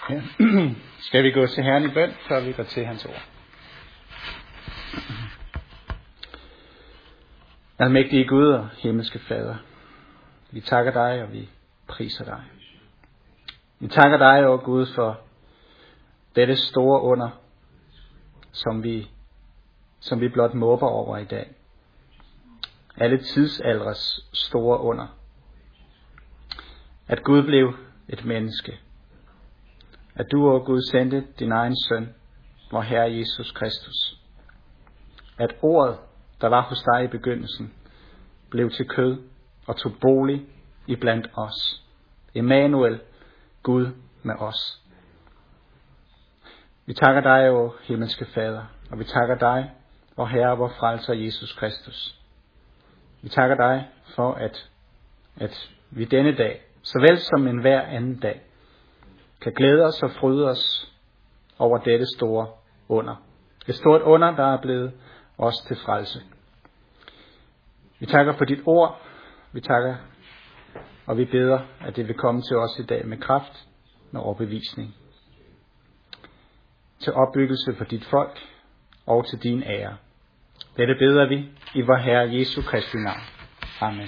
Ja. Skal vi gå til Herren i bøn, før vi går til hans ord? Almægtige Gud og himmelske Fader, vi takker dig, og vi priser dig. Vi takker dig, o Gud, for dette store under, som vi blot måber over i dag. Alle tidsaldres store under. At Gud blev et menneske. At du, o Gud, sendte din egen søn, vor Herre Jesus Kristus. At ordet, der var hos dig i begyndelsen, blev til kød og tog bolig iblandt os. Emmanuel, Gud med os. Vi takker dig, o himmelske Fader, og vi takker dig, vor Herre, vor frelser Jesus Kristus. Vi takker dig for, at vi denne dag, såvel som en hver anden dag, kan glæde os og fryde os over dette store under. Et stort under, der er blevet os til frelse. Vi takker for dit ord. Vi takker, og vi beder, at det vil komme til os i dag med kraft, med overbevisning. Til opbyggelse for dit folk og til din ære. Dette beder vi i vor Herre Jesu Kristi navn. Amen.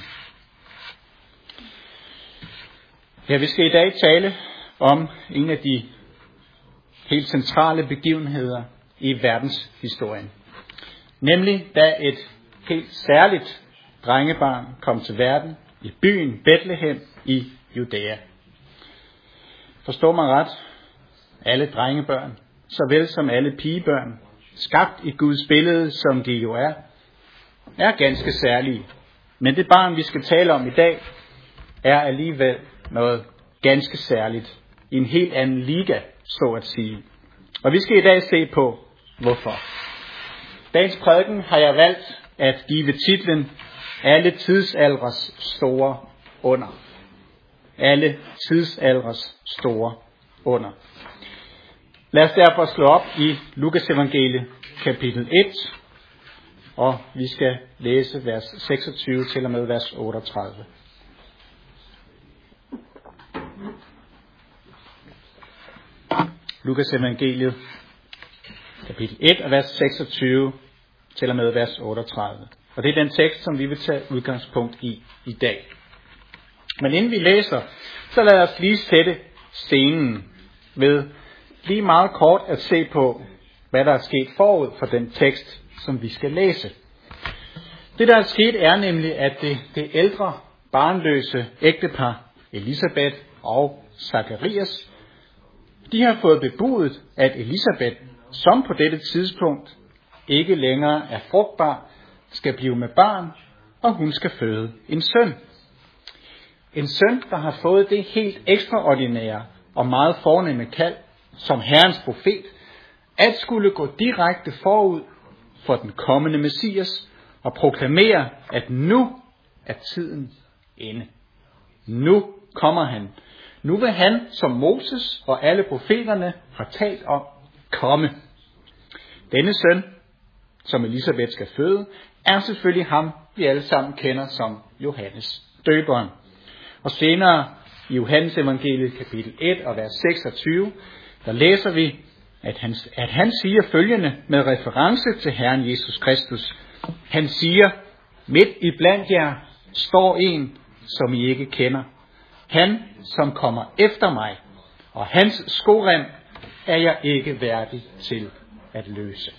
Ja, vi skal i dag tale om en af de helt centrale begivenheder i verdenshistorien. Nemlig da et helt særligt drengebarn kom til verden i byen Bethlehem i Judæa. Forstår mig ret, alle drengebørn, såvel som alle pigebørn, skabt i Guds billede, som de jo er ganske særlige. Men det barn, vi skal tale om i dag, er alligevel noget ganske særligt i en helt anden liga, så at sige. Og vi skal i dag se på, hvorfor. Dagens prædiken har jeg valgt at give titlen Alle tidsaldres store under. Alle tidsaldres store under. Lad os derfor slå op i Lukas evangeliet kapitel 1, og vi skal læse vers 26 til og med vers 38. Lukas evangeliet kapitel 1 og vers 26 til og med vers 38. Og det er den tekst, som vi vil tage udgangspunkt i dag. Men inden vi læser, så lad os lige sætte scenen ved lige meget kort at se på, hvad der er sket forud for den tekst, som vi skal læse. Det, der er sket, er nemlig, at det ældre, barnløse ægtepar, Elisabeth og Zakarias, de har fået bebudet, at Elisabeth, som på dette tidspunkt ikke længere er frugtbar, skal blive med barn, og hun skal føde en søn. En søn, der har fået det helt ekstraordinære og meget fornemme kald, som Herrens profet, at skulle gå direkte forud for den kommende Messias og proklamere, at nu er tiden inde. Nu kommer han. Nu vil han, som Moses og alle profeterne har talt om, komme. Denne søn, som Elisabeth skal føde, er selvfølgelig ham, vi alle sammen kender som Johannes døberen. Og senere i Johannes evangeliet kapitel 1 og vers 26, der læser vi, at han siger følgende med reference til Herren Jesus Kristus. Han siger, midt i blandt jer står en, som I ikke kender. Han, som kommer efter mig, og hans skorem er jeg ikke værdig til at løse.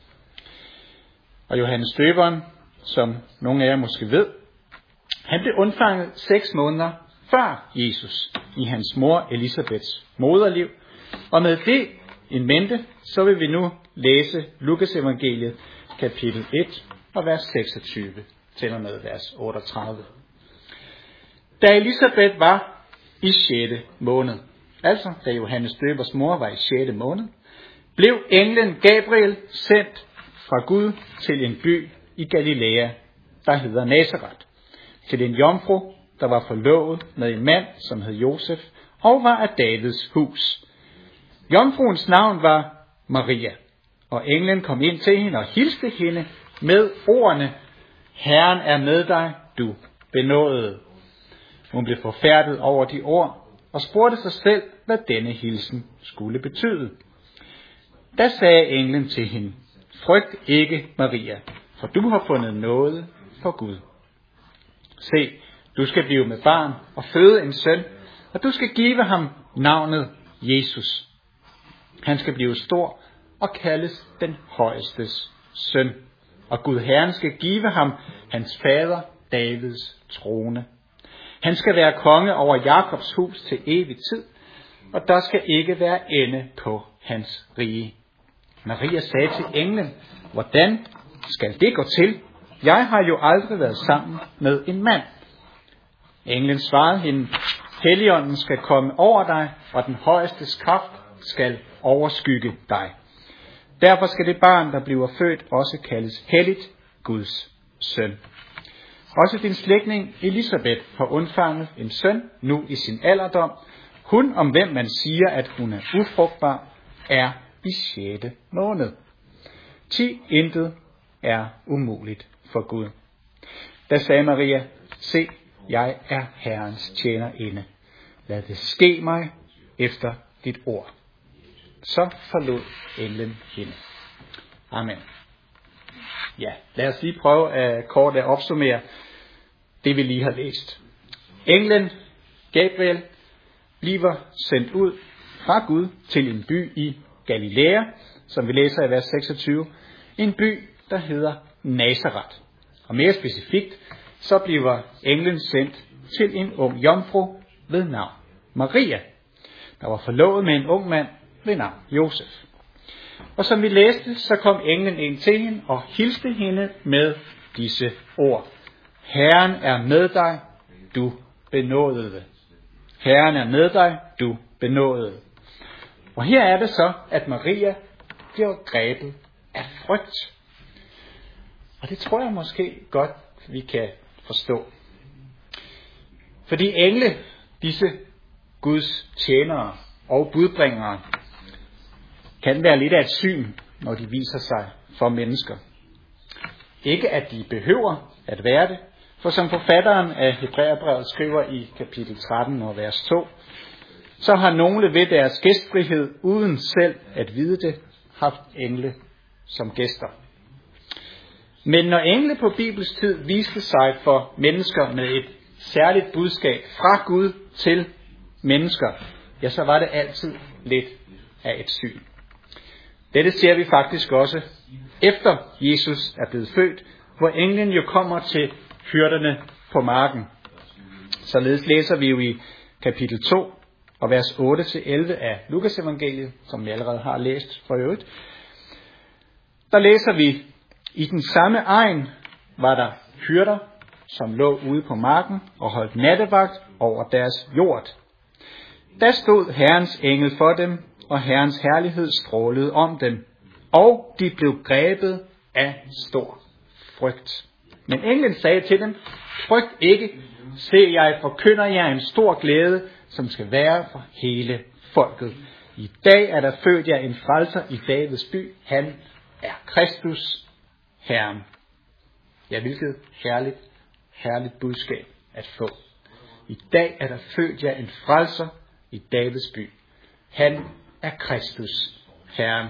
Og Johannes døberen, som nogle af jer måske ved, han blev undfanget 6 måneder før Jesus i hans mor Elisabeths moderliv. Og med det in mente, så vil vi nu læse Lukas evangeliet kapitel 1 og vers 26 til og med vers 38. Da Elisabeth var i 6. måned, altså da Johannes døbers mor var i 6. måned, blev englen Gabriel sendt fra Gud til en by i Galilea, der hedder Nazaret, til en jomfru, der var forlovet med en mand, som hed Josef, og var af Davids hus. Jomfruens navn var Maria, og englen kom ind til hende og hilste hende med ordene, Herren er med dig, du benådede. Hun blev forfærdet over de ord, og spurgte sig selv, hvad denne hilsen skulle betyde. Da sagde englen til hende, frygt ikke, Maria, for du har fundet nåde for Gud. Se, du skal blive med barn og føde en søn, og du skal give ham navnet Jesus. Han skal blive stor og kaldes den højestes søn, og Gud Herren skal give ham hans fader Davids trone. Han skal være konge over Jakobs hus til evig tid, og der skal ikke være ende på hans rige. Maria sagde til englen, hvordan skal det gå til? Jeg har jo aldrig været sammen med en mand. Englen svarede hende, Helligånden skal komme over dig, og den højestes kraft skal overskygge dig. Derfor skal det barn, der bliver født, også kaldes helligt Guds søn. Også din slægtning Elisabeth har undfanget en søn nu i sin alderdom. Hun, om hvem man siger, at hun er ufrugtbar, er i 6. måned. Intet er umuligt for Gud. Da sagde Maria, se, jeg er Herrens tjenerinde. Lad det ske mig efter dit ord. Så forlod englen hende. Amen. Ja, lad os lige prøve kort at opsummere det, vi lige har læst. Englen Gabriel bliver sendt ud fra Gud til en by i Galilea, som vi læser i vers 26. En by, der hedder Nazaret. Og mere specifikt, så bliver englen sendt til en ung jomfru ved navn Maria, der var forlovet med en ung mand ved navn Josef. Og som vi læste, så kom englen ind til hende og hilste hende med disse ord. Herren er med dig, du benådede. Herren er med dig, du benådede. Og her er det så, at Maria bliver grebet af frygt. Og det tror jeg måske godt, vi kan forstå. Fordi engle, disse Guds tjenere og budbringere, kan være lidt af et syn, når de viser sig for mennesker. Ikke at de behøver at være det, for som forfatteren af Hebræerbrevet skriver i kapitel 13 og vers 2, så har nogle ved deres gæstfrihed, uden selv at vide det, haft engle som gæster. Men når engle på Bibels tid viste sig for mennesker med et særligt budskab fra Gud til mennesker, ja, så var det altid lidt af et syn. Dette ser vi faktisk også efter Jesus er blevet født, hvor englen jo kommer til hyrderne på marken. Således læser vi jo i kapitel 2 og vers 8-11 af Lukas evangeliet, som vi allerede har læst for øvrigt. Der læser vi, i den samme egen var der hyrder, som lå ude på marken og holdt nattevagt over deres jord. Der stod Herrens engel for dem, og Herrens herlighed strålede om dem, og de blev grebet af stor frygt. Men englen sagde til dem, frygt ikke, se jeg forkynder jer en stor glæde, som skal være for hele folket. I dag er der født jer en frelser i Davids by, han er Kristus, Herren. Ja, hvilket herligt budskab at få. I dag er der født jer en frelser i Davids by. Han er Kristus, Herren.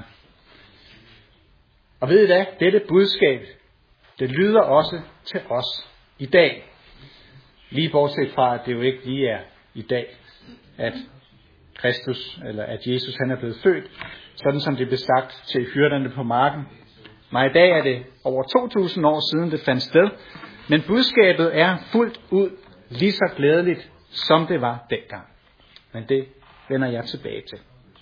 Og ved I hvad? Dette budskab, det lyder også til os i dag. Lige bortset fra, at det jo ikke lige er i dag, at Kristus, eller at Jesus han er blevet født, sådan som det blev sagt til hyrderne på marken. Men i dag er det over 2000 år siden det fandt sted, men budskabet er fuldt ud lige så glædeligt, som det var dengang. Men det vender jeg tilbage til.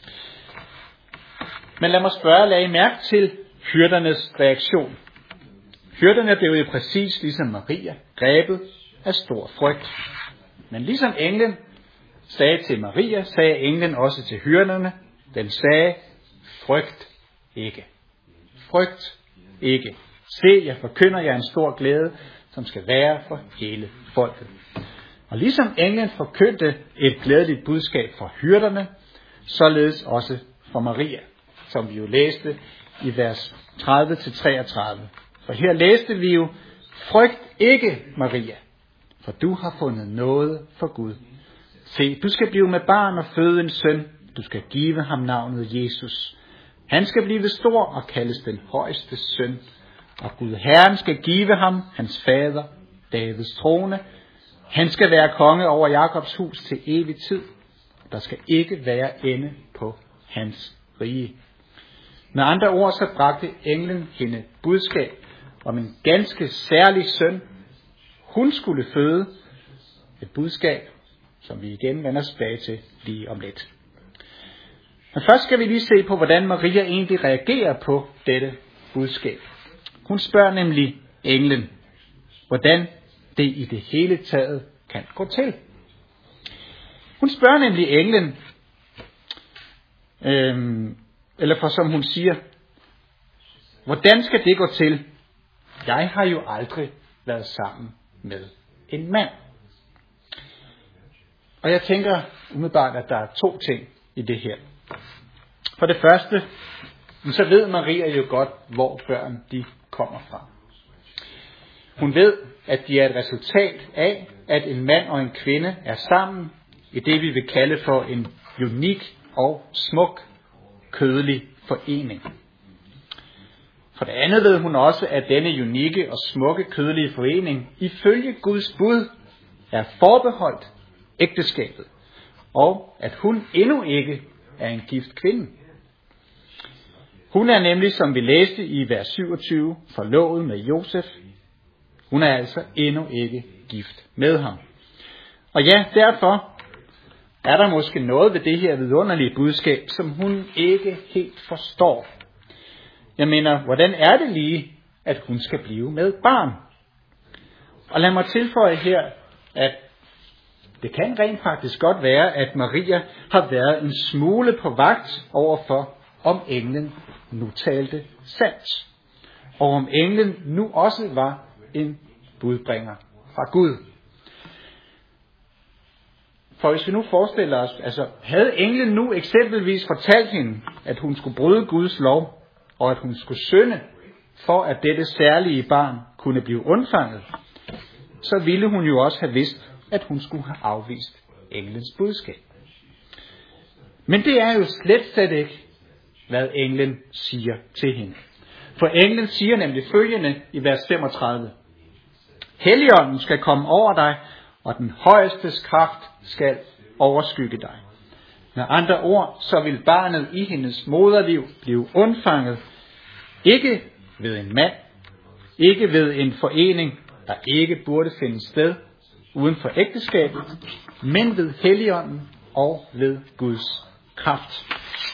Men lad mig spørge, lad I mærke til hyrdernes reaktion. Hyrderne blev jo præcis ligesom Maria grebet af stor frygt. Men ligesom englen sagde til Maria, sagde englen også til hyrderne. Den sagde, frygt ikke. Frygt ikke. Se, jeg forkynder jer en stor glæde, som skal være for hele folket. Og ligesom englen forkyndte et glædeligt budskab for hyrderne, således også for Maria, som vi jo læste i vers 30-33. For her læste vi jo, frygt ikke, Maria, for du har fundet noget for Gud. Se, du skal blive med barn og føde en søn. Du skal give ham navnet Jesus. Han skal blive stor og kaldes den højeste søn. Og Gud Herren skal give ham hans fader, Davids trone. Han skal være konge over Jakobs hus til evig tid. Der skal ikke være ende på hans rige. Med andre ord så bragte englen hende budskab om en ganske særlig søn. Hun skulle føde et budskab, som vi igen vender tilbage til lige om lidt. Men først skal vi lige se på, hvordan Maria egentlig reagerer på dette budskab. Hun spørger nemlig englen, hvordan det i det hele taget kan gå til. Hun spørger nemlig englen, eller for som hun siger, hvordan skal det gå til? Jeg har jo aldrig været sammen med en mand. Og jeg tænker umiddelbart, at der er to ting i det her. For det første, så ved Maria jo godt, hvor børn de kommer fra. Hun ved, at de er et resultat af, at en mand og en kvinde er sammen i det, vi vil kalde for en unik og smuk kødelig forening. For det andet ved hun også, at denne unikke og smukke kødelige forening ifølge Guds bud er forbeholdt ægteskabet, og at hun endnu ikke er en gift kvinde. Hun er nemlig, som vi læste i vers 27, forlovet med Josef. Hun er altså endnu ikke gift med ham. Og ja, derfor er der måske noget ved det her vidunderlige budskab, som hun ikke helt forstår. Jeg mener, hvordan er det lige, at hun skal blive med barn? Og lad mig tilføje her, at det kan rent faktisk godt være, at Maria har været en smule på vagt overfor, om englen nu talte sandt. Og om englen nu også var en budbringer fra Gud. For hvis vi nu forestiller os, altså havde englen nu eksempelvis fortalt hende, at hun skulle bryde Guds lov, og at hun skulle synde, for at dette særlige barn kunne blive undfanget, så ville hun jo også have vidst, at hun skulle have afvist englens budskab. Men det er jo slet ikke, hvad englen siger til hende. For englen siger nemlig følgende i vers 35. Helligånden skal komme over dig, og den højestes kraft skal overskygge dig. Med andre ord, så vil barnet i hendes moderliv blive undfanget, ikke ved en mand, ikke ved en forening, der ikke burde finde sted uden for ægteskabet, men ved Helligånden og ved Guds kraft.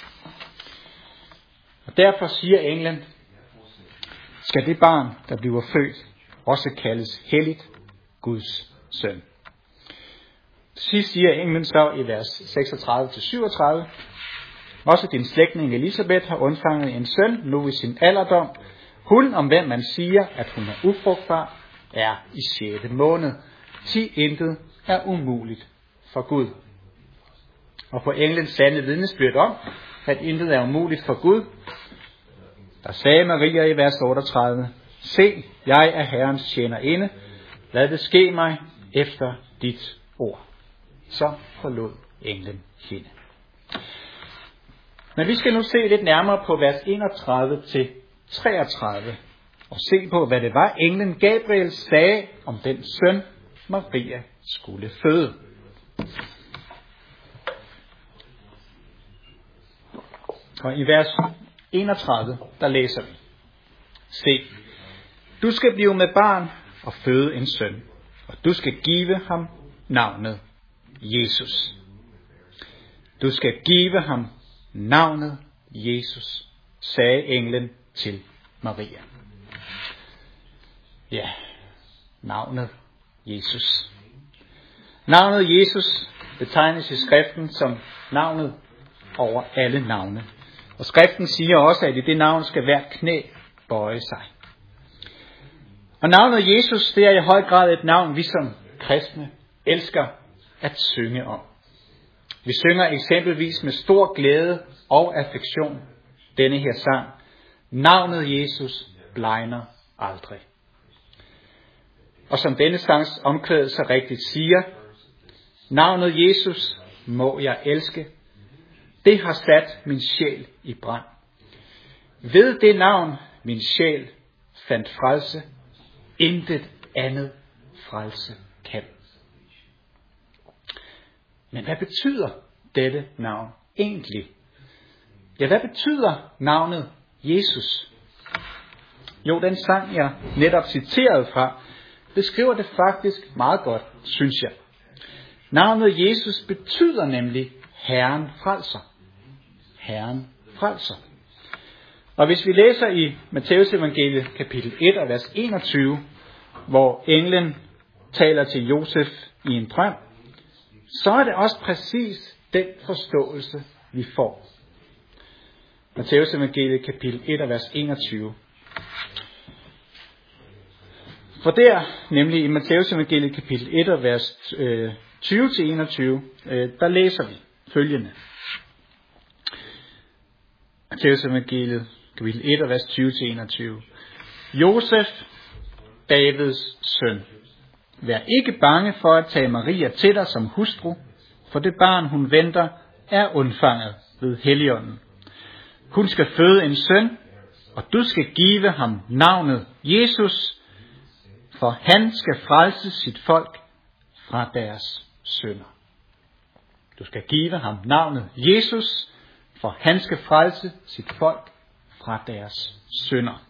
Og derfor siger englen, skal det barn, der bliver født, også kaldes helligt Guds søn. Sidst siger englen så i vers 36-37, også din slægtning Elisabeth har undfanget en søn, nu i sin alderdom. Hun, om hvem man siger, at hun er ufrugtbar, er i 6. måned. Til intet er umuligt for Gud. Og på englens sande vidnesbyrd om, at intet er umuligt for Gud, der sagde Maria i vers 38, se, jeg er Herrens tjenerinde, lad det ske mig efter dit ord. Så forlod englen hende. Men vi skal nu se lidt nærmere på vers 31-33, og se på, hvad det var, englen Gabriel sagde om den søn, Maria skulle føde. Og i vers 31, der læser vi. Se, du skal blive med barn og føde en søn, og du skal give ham navnet Jesus. Du skal give ham navnet Jesus, sagde englen til Maria. Ja, navnet Jesus. Navnet Jesus betegnes i skriften som navnet over alle navne. Og skriften siger også, at i det navn skal hvert knæ bøje sig. Og navnet Jesus, det er i høj grad et navn, vi som kristne elsker at synge om. Vi synger eksempelvis med stor glæde og affektion denne her sang. Navnet Jesus blegner aldrig. Og som denne sangs omkvæd så rigtigt siger, Navnet Jesus må jeg elske. Det har sat min sjæl i brand. Ved det navn min sjæl fandt frelse. Intet andet frelse kan. Men hvad betyder dette navn egentlig? Ja, hvad betyder navnet Jesus? Jo, den sang jeg netop citerede fra, beskriver det faktisk meget godt, synes jeg. Navnet Jesus betyder nemlig Herren frelser. Herren frelser. Og hvis vi læser i Matteus evangeliet kapitel 1 og vers 21, hvor englen taler til Josef i en drøm, så er det også præcis den forståelse, vi får. Matteus evangeliet kapitel 1 og vers 21. For der, nemlig i Matteus evangeliet kapitel 1 og vers 20-21, der læser vi følgende. Matteus evangeliet kapitel 1 og vers 20-21. Josef, Davids søn, vær ikke bange for at tage Maria til dig som hustru, for det barn hun venter er undfanget ved Helligånden. Hun skal føde en søn, og du skal give ham navnet Jesus, for han skal frelse sit folk fra deres synder. Du skal give ham navnet Jesus, for han skal frelse sit folk fra deres synder.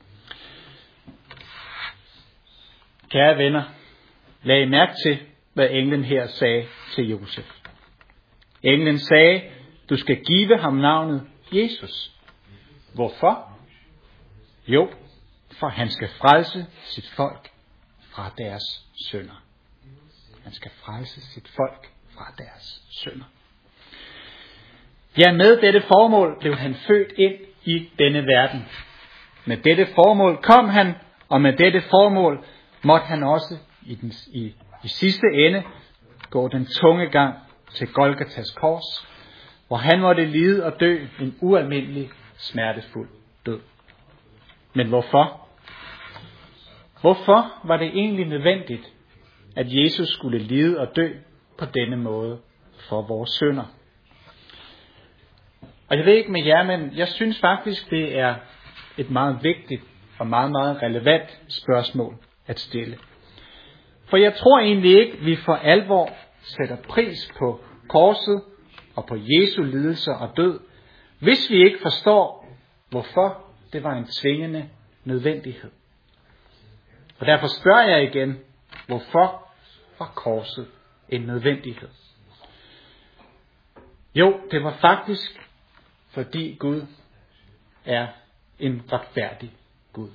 Kære venner, lag mærke til, hvad englen her sagde til Josef. Englen sagde, du skal give ham navnet Jesus. Hvorfor? Jo, for han skal frelse sit folk fra deres synder. Han skal frelse sit folk fra deres synder. Ja, med dette formål blev han født ind i denne verden. Med dette formål kom han, og med dette formål måtte han også i sidste ende gå den tunge gang til Golgatas kors, hvor han måtte lide og dø en ualmindelig smertefuld død. Men hvorfor? Hvorfor var det egentlig nødvendigt, at Jesus skulle lide og dø på denne måde for vores synder? Og jeg ved ikke med jer, men jeg synes faktisk, det er et meget vigtigt og meget, meget relevant spørgsmål at stille. For jeg tror egentlig ikke, vi for alvor sætter pris på korset og på Jesu lidelse og død, hvis vi ikke forstår, hvorfor det var en tvingende nødvendighed. Og derfor spørger jeg igen, hvorfor var korset en nødvendighed? Jo, det var faktisk, fordi Gud er en retfærdig Gud.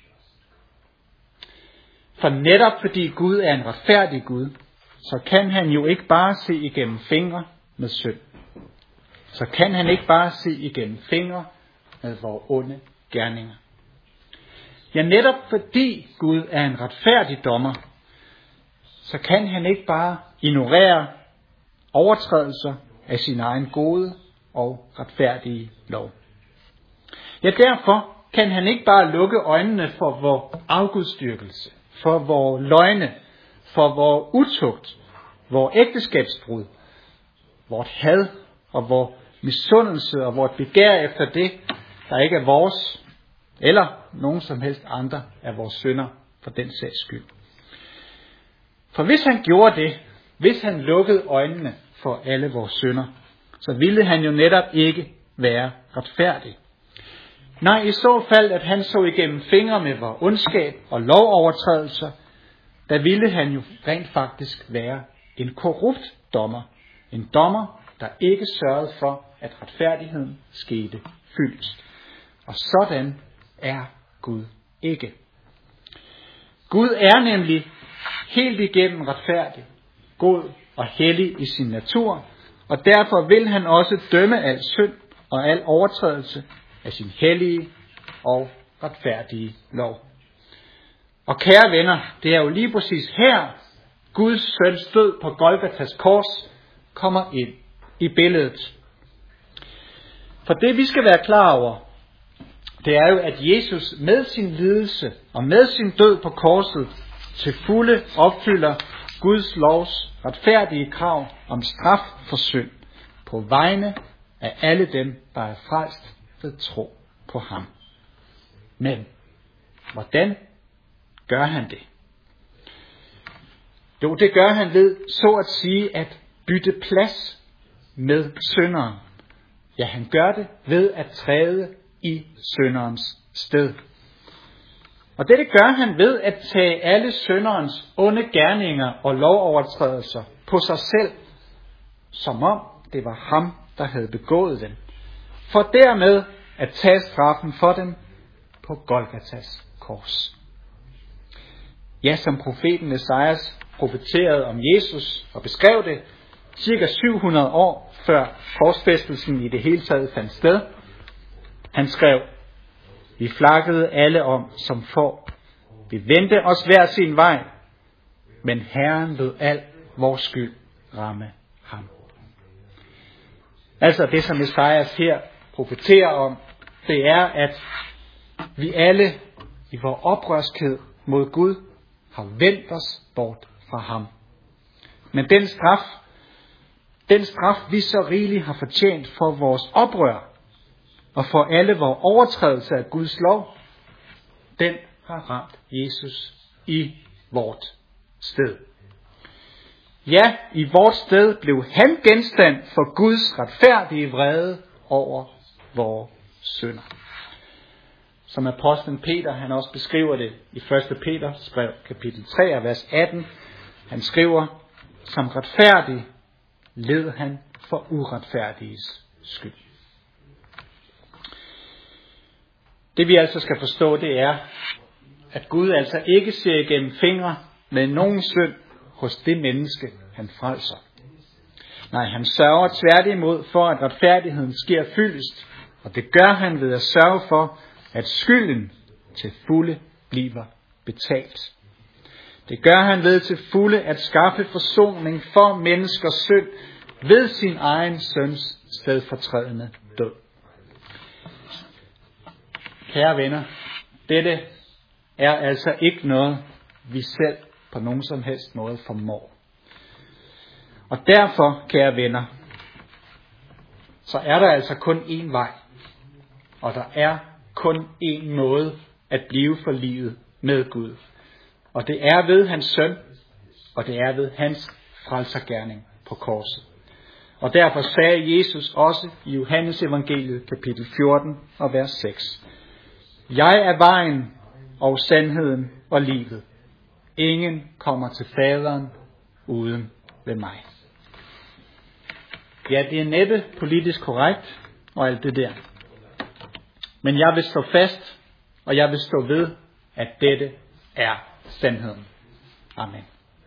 For netop fordi Gud er en retfærdig Gud, så kan han jo ikke bare se igennem fingre med synd. Så kan han ikke bare se igennem fingre med vores onde gerninger. Ja, netop fordi Gud er en retfærdig dommer, så kan han ikke bare ignorere overtrædelser af sin egen gode og retfærdige lov. Ja, derfor kan han ikke bare lukke øjnene for vores afgudstyrkelse, for vores løgne, for vores utugt, vores ægteskabsbrud, vores had og vores misundelse og vores begær efter det, der ikke er vores, eller nogen som helst andre af vores synder for den sags skyld. For hvis han gjorde det, hvis han lukkede øjnene for alle vores synder, så ville han jo netop ikke være retfærdig. Nej, i så fald, at han så igennem fingre med vores ondskab og lovovertrædelser, der ville han jo rent faktisk være en korrupt dommer. En dommer, der ikke sørgede for, at retfærdigheden skete fyldest. Og sådan er Gud ikke. Gud er nemlig helt igennem retfærdig, god og hellig i sin natur, og derfor vil han også dømme al synd og al overtrædelse af sin hellige og retfærdige lov. Og kære venner, det er jo lige præcis her, Guds søns død på Golgatas kors kommer ind i billedet. For det vi skal være klar over, det er jo, at Jesus med sin lidelse og med sin død på korset til fulde opfylder Guds lovs retfærdige krav om straf for synd på vegne af alle dem, der er frelst ved tro på ham. Men hvordan gør han det? Jo, det gør han ved, så at sige, at bytte plads med synderen. Ja, han gør det ved at træde i synderens sted. Og dette gør han ved at tage alle synderens onde gerninger og lovovertrædelser på sig selv, som om det var ham, der havde begået dem, for dermed at tage straffen for dem på Golgatas kors. Ja, som profeten Esajas profeterede om Jesus og beskrev det cirka 700 år før korsfæstelsen i det hele taget fandt sted. Han skrev: vi flakkede alle om som får. Vi vendte os hver sin vej, men Herren lod al vores skyld ramme ham. Altså det, som Esajas her profeterer om, det er, at vi alle i vores oprørskhed mod Gud har vendt os bort fra ham. Men den straf vi så rigeligt har fortjent for vores oprør og for alle vores overtrædelser af Guds lov, den har ramt Jesus i vort sted. Ja, i vort sted blev han genstand for Guds retfærdige vrede over vores synder. Som apostlen Peter, han også beskriver det i 1. Peters brev, kapitel 3, vers 18. Han skriver: som retfærdig led han for uretfærdiges skyld. Det vi altså skal forstå, det er, at Gud altså ikke ser igennem fingre med nogen synd hos det menneske, han frelser. Nej, han sørger tværtimod for, at retfærdigheden sker fyldest, og det gør han ved at sørge for, at skylden til fulde bliver betalt. Det gør han ved til fulde at skaffe forsoning for menneskers synd ved sin egen søns stedfortrædende død. Kære venner, dette er altså ikke noget, vi selv på nogen som helst måde formår. Og derfor, kære venner, så er der altså kun én vej, og der er kun én måde at blive for livet med Gud. Og det er ved hans søn, og det er ved hans frelsergerning på korset. Og derfor sagde Jesus også i Johannes evangeliet kapitel 14 og vers 6: jeg er vejen og sandheden og livet. Ingen kommer til faderen uden ved mig. Ja, det er næppe politisk korrekt og alt det der. Men jeg vil stå fast, og jeg vil stå ved, at dette er sandheden. Amen.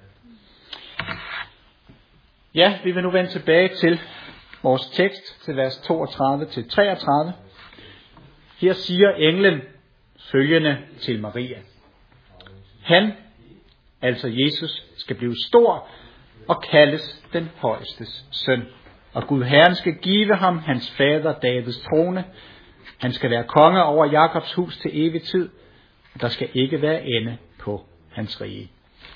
Ja, vi vil nu vende tilbage til vores tekst, til vers 32-33. Her siger englen følgende til Maria: han, altså Jesus, skal blive stor og kaldes den højestes søn. Og Gud Herren skal give ham hans fader Davids trone. Han skal være konge over Jakobs hus til evig tid. Der skal ikke være ende på hans rige.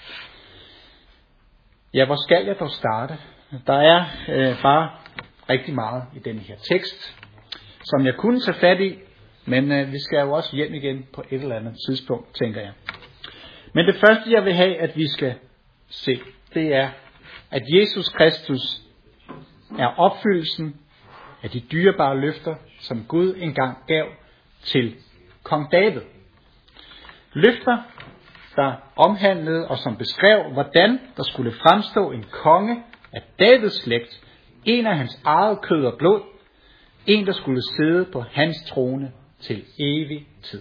Ja, hvor skal jeg dog starte? Der er bare rigtig meget i denne her tekst, som jeg kunne tage fat i, men vi skal jo også hjem igen på et eller andet tidspunkt, tænker jeg. Men det første, jeg vil have, at vi skal se, det er, at Jesus Kristus er opfyldelsen af de dyrebare løfter, som Gud engang gav til kong David. Løfter, der omhandlede og som beskrev, hvordan der skulle fremstå en konge af Davids slægt, en af hans eget kød og blod, en der skulle sidde på hans trone til evig tid.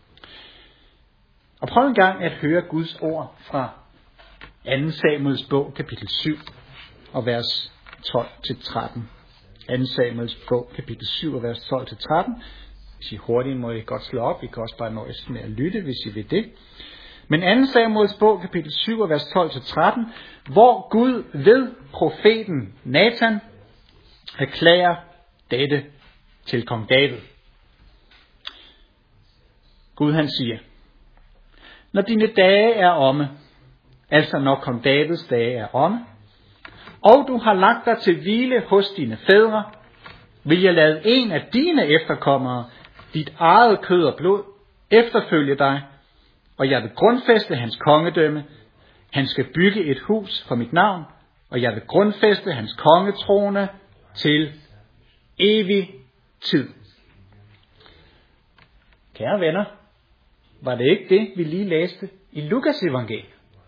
Og prøv en gang at høre Guds ord fra 2. Samuels bog, kapitel 7, og vers 12-13. 2. Samuels bog, kapitel 7, og vers 12-13. Hvis I hurtigt må I godt slå op, I kan også bare nøjes med at lytte, hvis I vil det. Men 2. Samuels bog, kapitel 7, og vers 12-13, hvor Gud ved profeten Nathan erklærer dette til kong David. Gud han siger: når dine dage er omme, altså når kong Davids dage er omme, og du har lagt dig til hvile hos dine fædre, vil jeg lade en af dine efterkommere, dit eget kød og blod, efterfølge dig, og jeg vil grundfæste hans kongedømme. Han skal bygge et hus for mit navn, og jeg vil grundfæste hans kongetrone til evig tid. Kære venner, var det ikke det, vi lige læste i Lukas evangeliet?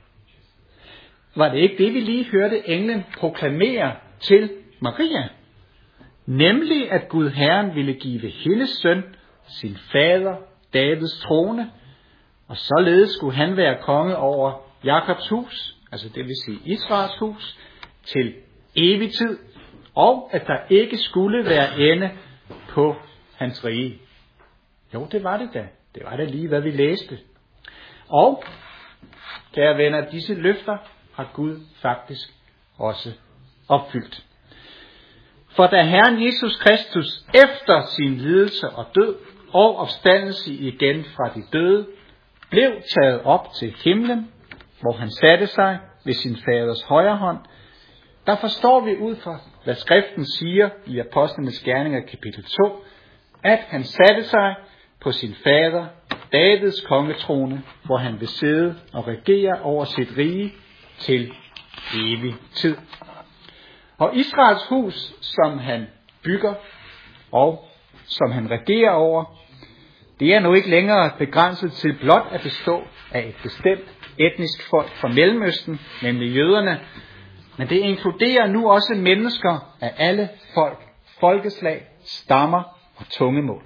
Var det ikke det, vi lige hørte englen proklamere til Maria? Nemlig, at Gud Herren ville give hendes søn, sin fader, Davids trone, og således skulle han være konge over Jakobs hus, altså det vil sige Israels hus, til evig tid, og at der ikke skulle være ende på hans rige. Jo, det var det da. Det var da lige, hvad vi læste. Og, kære venner, disse løfter har Gud faktisk også opfyldt. For da Herren Jesus Kristus efter sin lidelse og død og opstandelse igen fra de døde, blev taget op til himlen, hvor han satte sig ved sin faders højre hånd, der forstår vi ud fra, hvad skriften siger i Apostlenes Gerninger kapitel 2, at han satte sig på sin fader Davids kongetrone, hvor han vil sidde og regere over sit rige til evig tid. Og Israels hus, som han bygger og som han regerer over, det er nu ikke længere begrænset til blot at bestå af et bestemt etnisk folk fra Mellemøsten, nemlig jøderne, men det inkluderer nu også mennesker af alle folk, folkeslag, stammer og tungemål.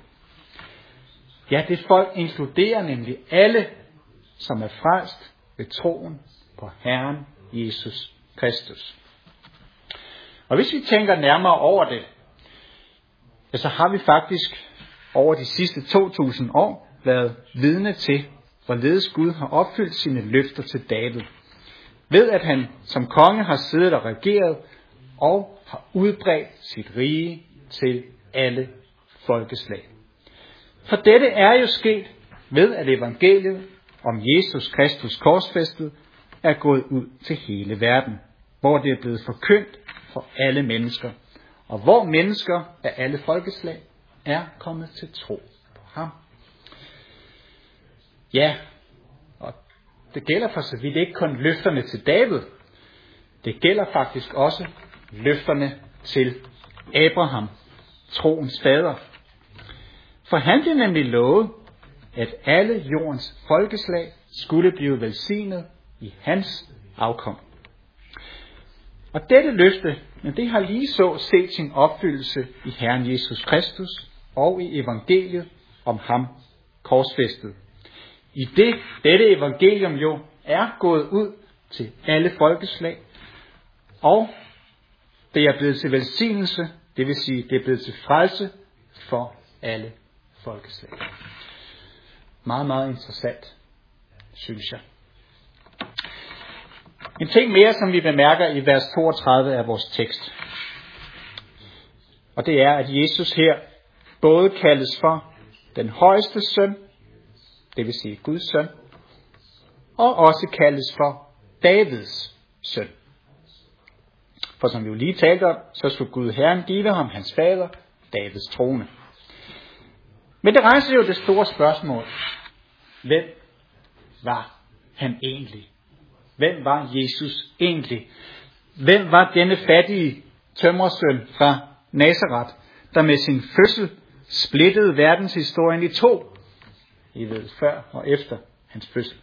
Ja, det folk inkluderer nemlig alle, som er frelst ved troen på Herren Jesus Kristus. Og hvis vi tænker nærmere over det, ja, så har vi faktisk over de sidste 2000 år været vidne til, hvorledes Gud har opfyldt sine løfter til David, ved at han som konge har siddet og regeret og har udbredt sit rige til alle folkeslag. For dette er jo sket ved, at evangeliet om Jesus Kristus korsfæstet er gået ud til hele verden, hvor det er blevet forkyndt for alle mennesker, og hvor mennesker af alle folkeslag er kommet til tro på ham. Ja, og det gælder for så vidt ikke kun løfterne til David. Det gælder faktisk også løfterne til Abraham, troens fader. For han blev nemlig lovet, at alle jordens folkeslag skulle blive velsignet i hans afkom. Og dette løfte, det har lige så set sin opfyldelse i Herren Jesus Kristus og i evangeliet om ham korsfæstet. I dette evangelium jo er gået ud til alle folkeslag, og det er blevet til velsignelse, det vil sige, det er blevet til frelse for alle folkeslag. Meget, meget interessant, synes jeg. En ting mere, som vi bemærker i vers 32 af vores tekst. Og det er, at Jesus her både kaldes for den højeste søn, det vil sige Guds søn, og også kaldes for Davids søn. For som vi jo lige talte om, så skulle Gud Herren give ham hans fader, Davids trone. Men det rejser jo det store spørgsmål. Hvem var han egentlig? Hvem var Jesus egentlig? Hvem var denne fattige tømrersøn fra Nazaret, der med sin fødsel splittede verdenshistorien i to? I ved, før og efter hans fødsel.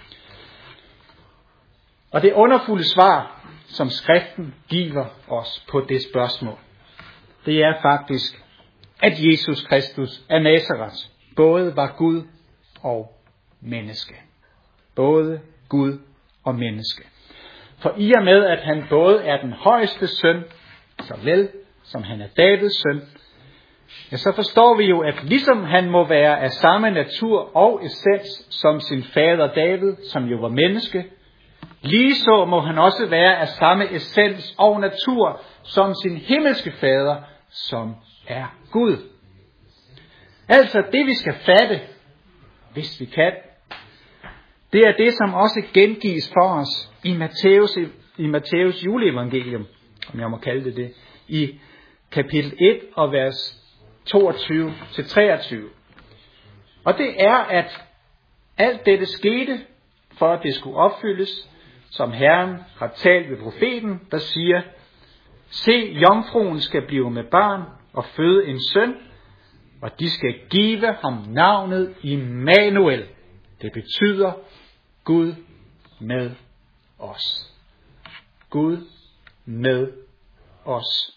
Og det underfulde svar, som skriften giver os på det spørgsmål, det er faktisk, at Jesus Kristus af Nazaret både var Gud og menneske. Både Gud og menneske. For i og med, at han både er den højeste søn, såvel som han er Davids søn, ja, så forstår vi jo, at ligesom han må være af samme natur og essens som sin fader David, som jo var menneske, lige så må han også være af samme essens og natur som sin himmelske fader, som er Gud. Altså det vi skal fatte, hvis vi kan, Det er det, som også gengives for os i Matthæus juleevangelium, om jeg må kalde det, i kapitel 1 og vers 22-23. Og det er, at alt dette skete, for at det skulle opfyldes, som Herren har talt ved profeten, der siger: Se, jomfruen skal blive med barn og føde en søn, og de skal give ham navnet Immanuel. Det betyder Gud med os. Gud med os.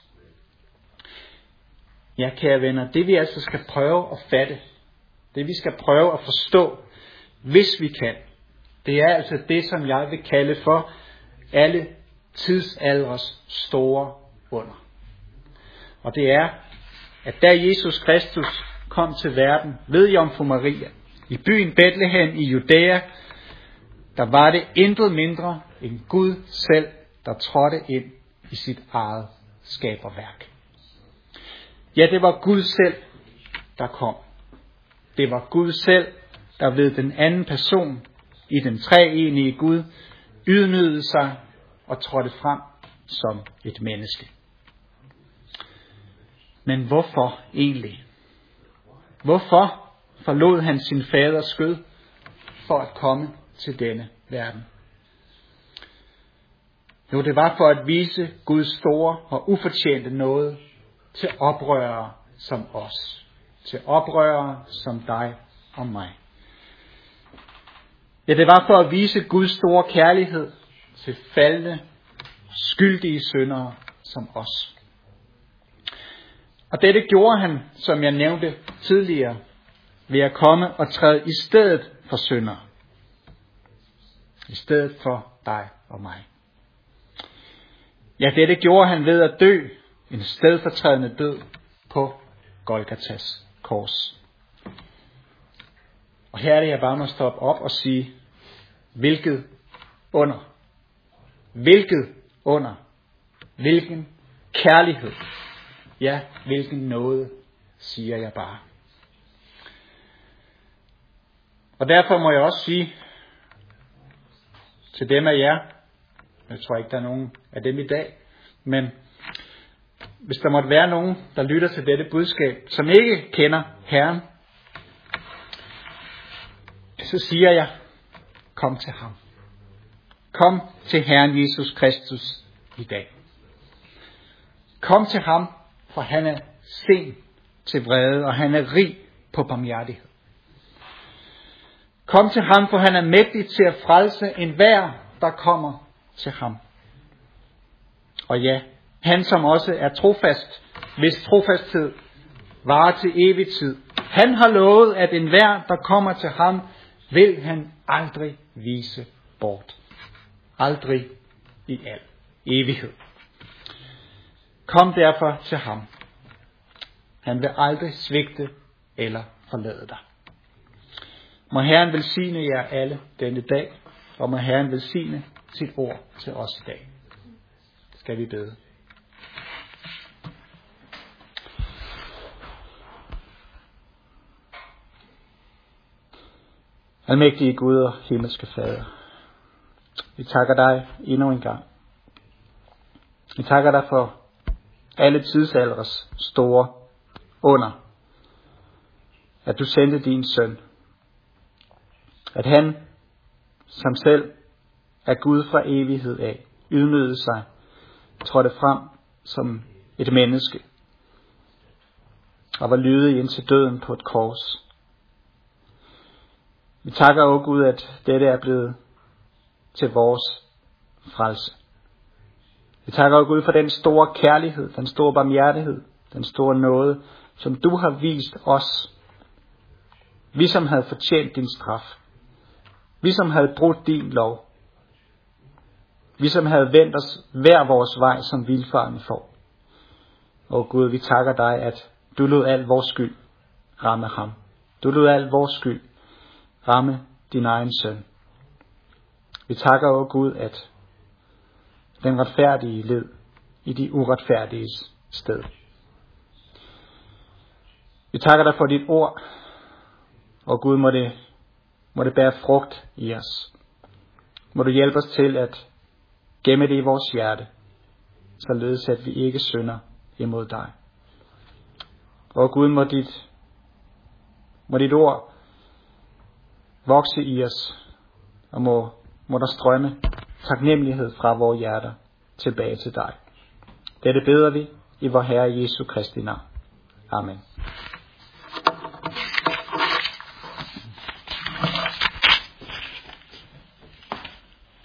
Ja, kære venner, det vi altså skal prøve at fatte, det vi skal prøve at forstå, hvis vi kan, det er altså det, som jeg vil kalde for alle tidsaldres store under. Og det er, at da Jesus Kristus kom til verden ved Jomfru Maria, i byen Bethlehem i Judæa, der var det intet mindre end Gud selv, der trådte ind i sit eget skaberværk. Ja, det var Gud selv, der kom. Det var Gud selv, der ved den anden person i den treenige Gud ydmygede sig og trådte frem som et menneske. Men hvorfor egentlig? Hvorfor forlod han sin faders skød for at komme til denne verden? Jo, det var for at vise Guds store og ufortjente nåde til oprørere som os. Til oprørere som dig og mig. Ja, det var for at vise Guds store kærlighed til faldne, skyldige syndere som os. Og dette gjorde han, som jeg nævnte tidligere, ved at komme og træde i stedet for syndere. I stedet for dig og mig. Ja, dette gjorde han ved at dø en stedfortrædende død på Golgatas kors. Og her er det, jeg bare må stoppe op og sige, hvilket under. Hvilket under. Hvilken kærlighed. Ja, hvilken nåde, siger jeg bare. Og derfor må jeg også sige til dem af jer, jeg tror ikke, der er nogen af dem i dag, men hvis der måtte være nogen, der lytter til dette budskab, som ikke kender Herren, så siger jeg, kom til ham. Kom til Herren Jesus Kristus i dag. Kom til ham, for han er sen til vrede, og han er rig på barmhjertighed. Kom til ham, for han er mægtig til at frelse enhver, der kommer til ham. Og ja, han som også er trofast, hvis trofasthed varer til evig tid. Han har lovet, at enhver, der kommer til ham, vil han aldrig vise bort. Aldrig i al evighed. Kom derfor til ham. Han vil aldrig svigte eller forlade dig. Må Herren velsigne jer alle denne dag, og må Herren velsigne sit ord til os i dag. Skal vi bede. Almægtige Gud og himmelske Fader, vi takker dig endnu en gang. Vi takker dig for alle tidsalders store under, at du sendte din søn. At han, som selv er Gud fra evighed af, ydmygede sig, trådte frem som et menneske, og var lydig indtil døden på et kors. Vi takker, o Gud, at dette er blevet til vores frelse. Vi takker, o Gud, for den store kærlighed, den store barmhjertighed, den store nåde, som du har vist os. Vi som havde fortjent din straf. Vi som havde brudt din lov. Vi som havde vendt os hver vores vej som vildfarne får. O Gud, vi takker dig, at du lod al vores skyld ramme ham. Du lod al vores skyld ramme din egen søn. Vi takker, o Gud, at den retfærdige led i de uretfærdiges sted. Vi takker dig for dit ord, og Gud, må det bære frugt i os. Må du hjælpe os til at gemme det i vores hjerte, således at vi ikke synder imod dig. Og Gud, må dit ord vokse i os, og må der strømme taknemmelighed fra vores hjerter tilbage til dig. Dette beder vi i vor Herre Jesu Kristi navn. Amen.